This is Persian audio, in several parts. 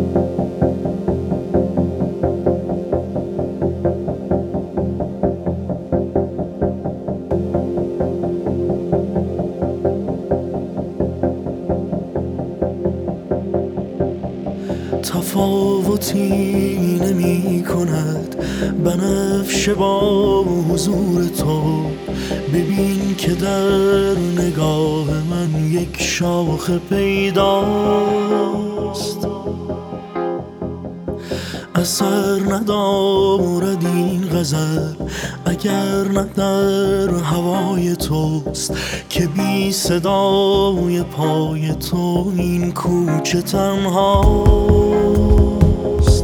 تفاوتی نمی کند بنفشه با حضور تو. ببین که در نگاه من یک شاخه پیداست، اثر ندارد این غزل اگر نه در هوای توست، که بی صدای پای تو این کوچه تنهاست.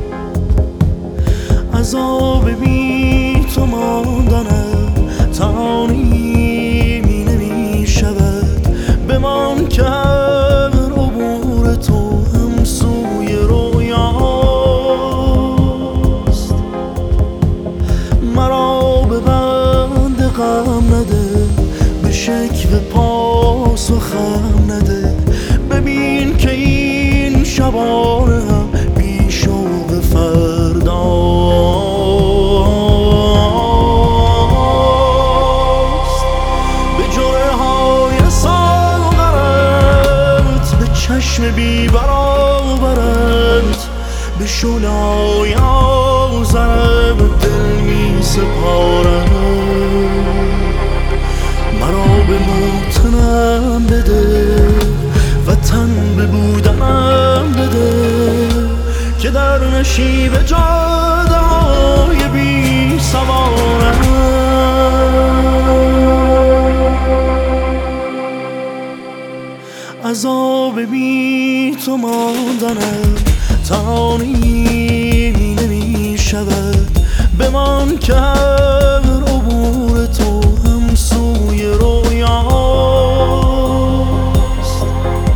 عذاب بی تو ماندنم تانیمی نمی شود. بمان که هر عبور تو هم سوی رویاست. مرا به بند غم نده، به شکوه پاسخم نده. ببین که این شبانه هم بی شوق فرداست. به جرعه های ساغرت، به چشم بی برابرت، به شعله‌های آذرت دل می سپارم. مرا به موتنم بده و تن به بودنم بده، که در نشیب جاده های بی سوارم. عذاب بی تو ماندنم تانیمی نمی شود. بمان که هر عبور تو هم سوی رویاست.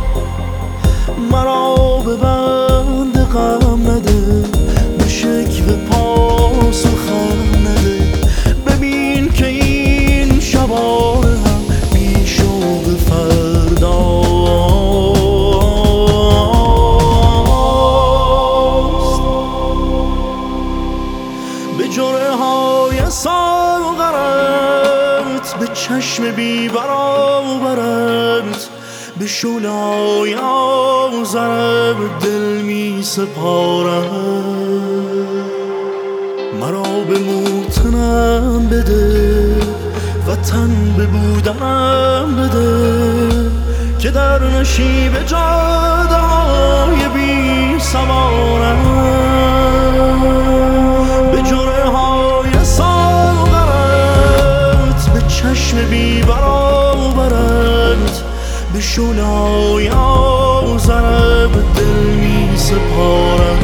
مرا به بند غم نده، به شکوه پاسخم نده. ببین که این شبانه هم بی شوق فرداست. به جرعه های ساغرت، به چشم بی برابرت، به شعله‌های آذرت دل می سپارم. مرا به موتنم بده و تن به بودنم بده، که در نشیب جاده های بی سوارم. به جرعه های ساغرت، به چشم بی برابرت، به شعله‌های آذرت دل می سپارم.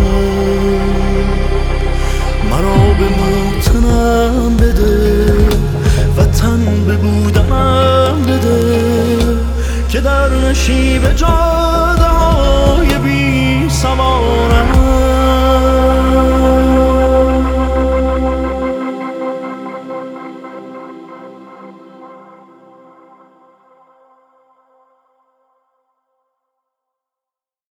مرا به موتنم بده و تن به بودنم بده، که در نشیب جا